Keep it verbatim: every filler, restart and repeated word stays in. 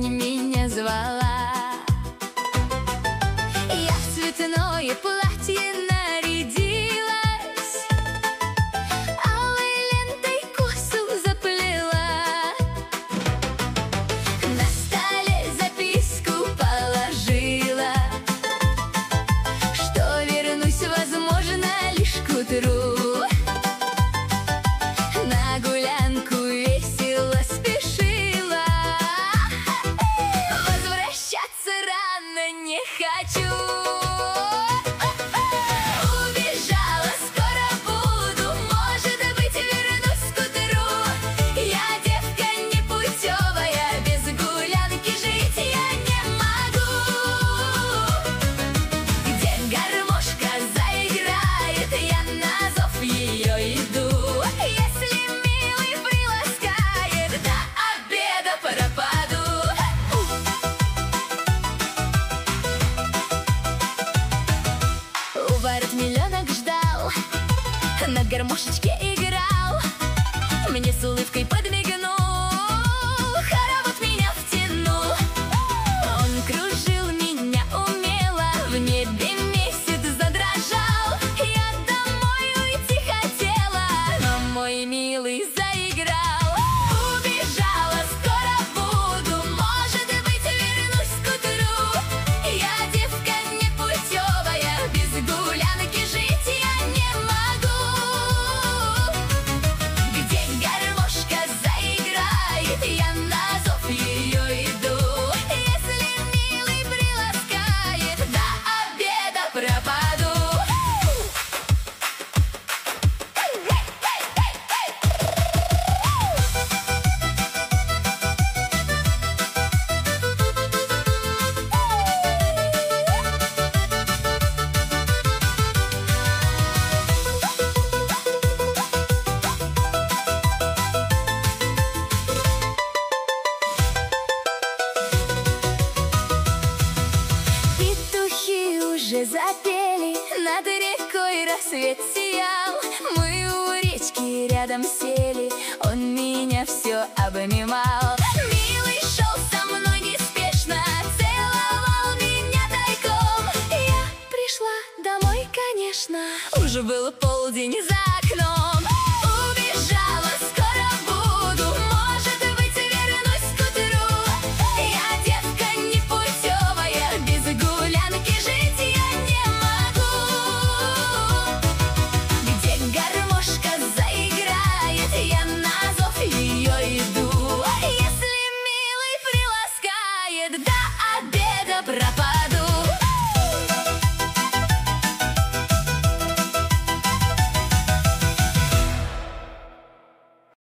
песни меня звала. Я в цветное платье нарядилась, алой лентой косу заплела, на столе записку положила, что вернусь, возможно, лишь к утру. На гулянку весело спешила, возвращаться рано не хочу. Убежала, скоро буду, может быть, вернусь к утру. Я девка непутевая, без гулянки жить я не могу. Где гармошка заиграет, я на зов ее иду. Если милый приласкает, до обеда пропаду. У ворот миллионок ждал, на гармошечке играл, мне с улыбкой подмигнул, хоровод меня втянул. Он кружил меня умело, в небе месяц задрожал. Я домой уйти хотела, но мой милый заиграл. Убежала, скоро буду, может быть, вернусь к утру. Я девка непутевая, без гулянки жить я не могу. Где гармошка заиграет, я на зов ее иду. Если милый приласкает, до обеда пропаду. Петухи уже запели, над рекой рассвет сиял. Мы у речки рядом сели, он меня все обнимал. Милый шел со мной неспешно, целовал меня тайком. Я пришла домой, конечно, уже был полдень за окном.